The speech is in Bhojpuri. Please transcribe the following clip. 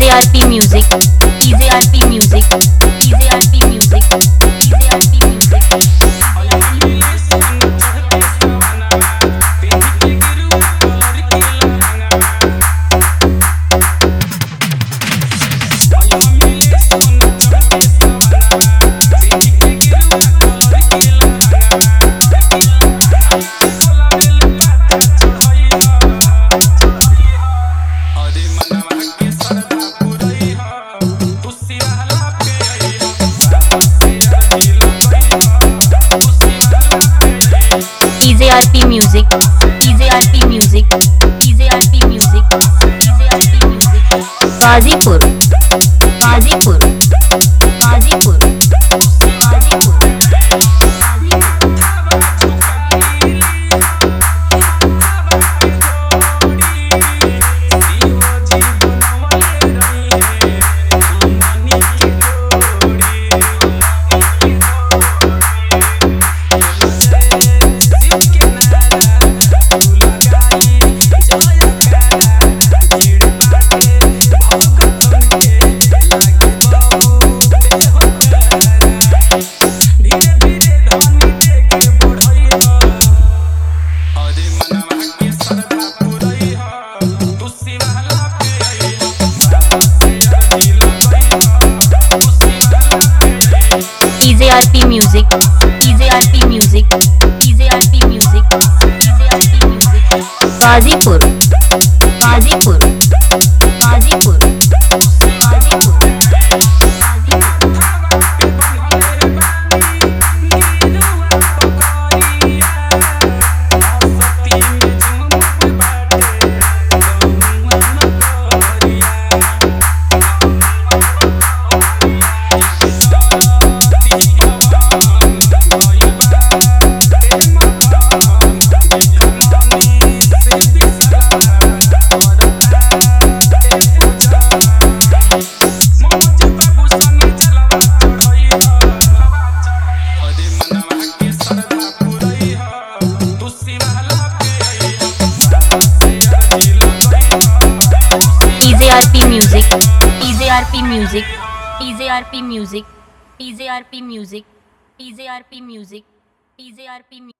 EJRP Music, EJRP Music, EJRP Music, EJRP Music. EJRP Music, EJRP Music, EJRP Music, EJRP Music. Ghazipur, Ghazipur, Ghazipur, Ghazipur. EJRP Music, EJRP Music, EJRP Music, EJRP Music. Ghazipur, Ghazipur, Ghazipur, Ghazipur. EJRP Music, EJRP Music, EJRP Music, EJRP Music, EJRP Music, EJRP Music.